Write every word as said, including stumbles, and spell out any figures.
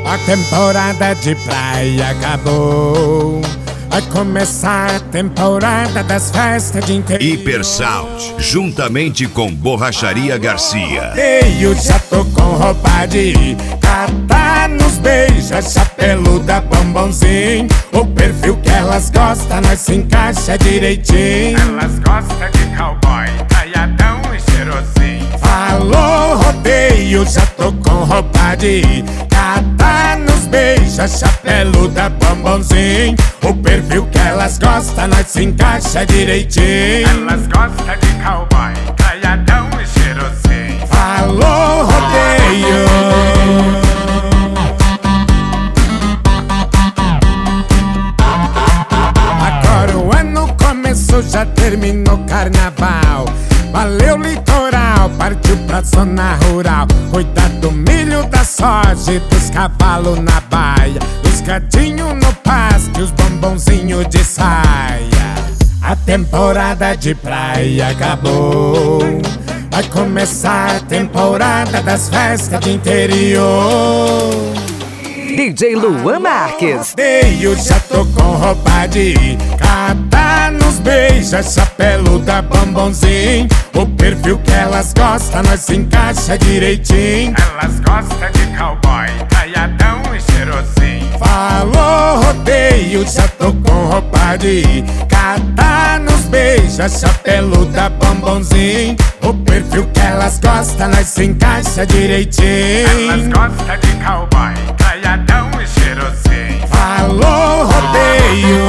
A temporada de praia acabou. Vai começar a temporada das festas de interior. Hipersound, juntamente com Borracharia Garcia. Eu já tô com roupa de catar nos beija, chapeluda, bombonzinho. O perfil que elas gostam, nós se encaixa direitinho. Elas gostam de cowboy, caiadão e cheirosinho. Alô, rodeio, já tô com roupa de catar nos beija, chapeluda, bombonzinho. O perfil que elas gostam, nós se encaixa direitinho. Elas gostam de cowboy, caiadão e cheirosinho. Alô, rodeio. Agora o ano começou, já terminou o carnaval. Valeu litoral, partiu pra zona rural. Cuidar do milho, da soja e dos cavalos na baia. Os gatinhos no pasto e os bombonzinhos de saia. A temporada de praia acabou. Vai começar a temporada das festas de interior. D J Luan Marques. Eu já tô com roupa de catar nos beija, chapeluda, bombonzinho. O perfil que elas gostam, nós se encaixa direitinho. Elas gostam de cowboy, caiadão e cheirosinho. Falou, rodeio, já tô com roupa de catar nos beija, chapeluda, bombonzinho. O perfil que elas gostam, nós se encaixa direitinho. Elas gostam de cowboy, caiadão e cheirosinho. Falou, rodeio.